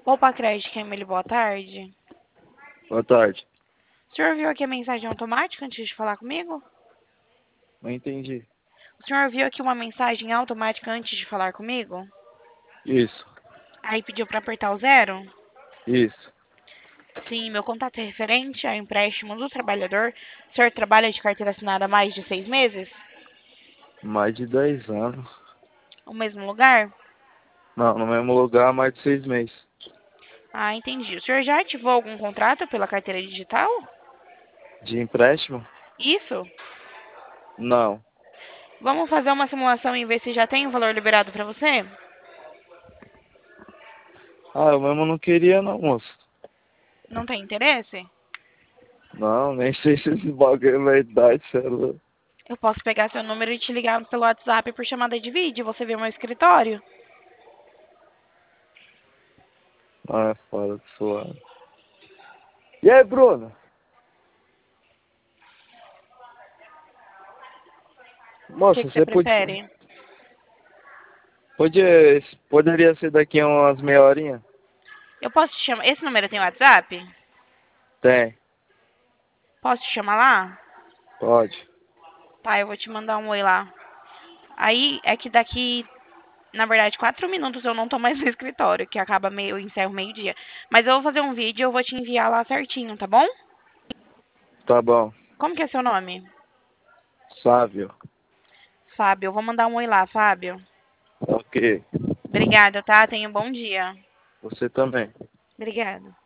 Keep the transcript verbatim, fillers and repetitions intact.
Opa, Crédito, Emily, boa tarde. Boa tarde. O senhor viu aqui a mensagem automática antes de falar comigo? Não entendi. O senhor viu aqui uma mensagem automática antes de falar comigo? Isso, Aí pediu para apertar o zero? isso. Sim, meu contato é referente ao empréstimo do trabalhador. O senhor trabalha de carteira assinada há mais de seis meses? Mais de dez anos. No mesmo lugar? Não, no mesmo lugar há mais de seis meses. Ah, entendi. O senhor já ativou algum contrato pela carteira digital? De empréstimo? Isso. Não. Vamos fazer uma simulação e ver se já tem o valor liberado para você? Ah, eu mesmo não queria não, moço. Não tem interesse? Não, nem sei se esse bagulho é verdade, sei lá. Eu posso pegar seu número e te ligar pelo WhatsApp por chamada de vídeo. Você vê o meu escritório? Ah, é fora de suave. E aí, Bruno? O que Moça, que você você podia, prefere? podia, poderia ser daqui a umas meia horinha? Eu posso te chamar. Esse número tem WhatsApp? Tem, Posso te chamar lá? pode. Tá, eu vou te mandar um oi lá. Aí é que daqui, na verdade, quatro minutos eu não tô mais no escritório, que acaba meio, eu encerro meio-dia. Mas eu vou fazer um vídeo e eu vou te enviar lá certinho, tá bom? Tá bom. Como que é seu nome? Sávio. Fábio. Eu vou mandar um oi lá, Fábio. Ok. Obrigada, tá? Tenha um bom dia. Você também. Obrigada.